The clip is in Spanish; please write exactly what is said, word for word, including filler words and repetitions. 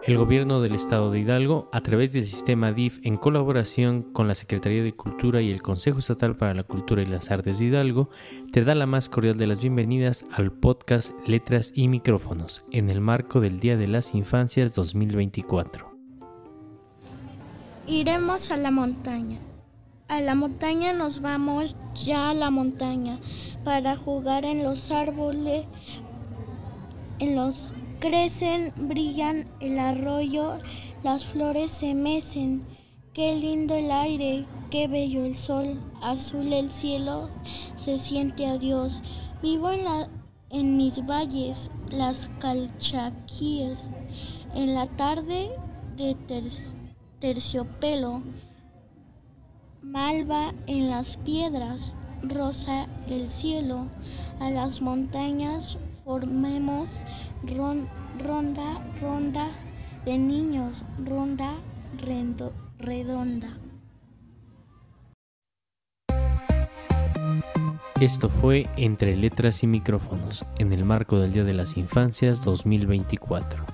El Gobierno del Estado de Hidalgo, a través del sistema D I F en colaboración con la Secretaría de Cultura y el Consejo Estatal para la Cultura y las Artes de Hidalgo, te da la más cordial de las bienvenidas al podcast Letras y Micrófonos, en el marco del Día de las Infancias dos mil veinticuatro. Iremos a la montaña. A la montaña nos vamos ya a la montaña para jugar en los árboles, en los crecen, brillan el arroyo, las flores se mecen. Qué lindo el aire, qué bello el sol, azul el cielo, se siente a Dios. Vivo en, la, en mis valles, las calchaquíes, en la tarde de ter, terciopelo, malva en las piedras, rosa el cielo. A las montañas formemos ron, ronda, ronda de niños, ronda rendo, redonda. Esto fue Entre Letras y Micrófonos, en el marco del Día de las Infancias dos mil veinticuatro.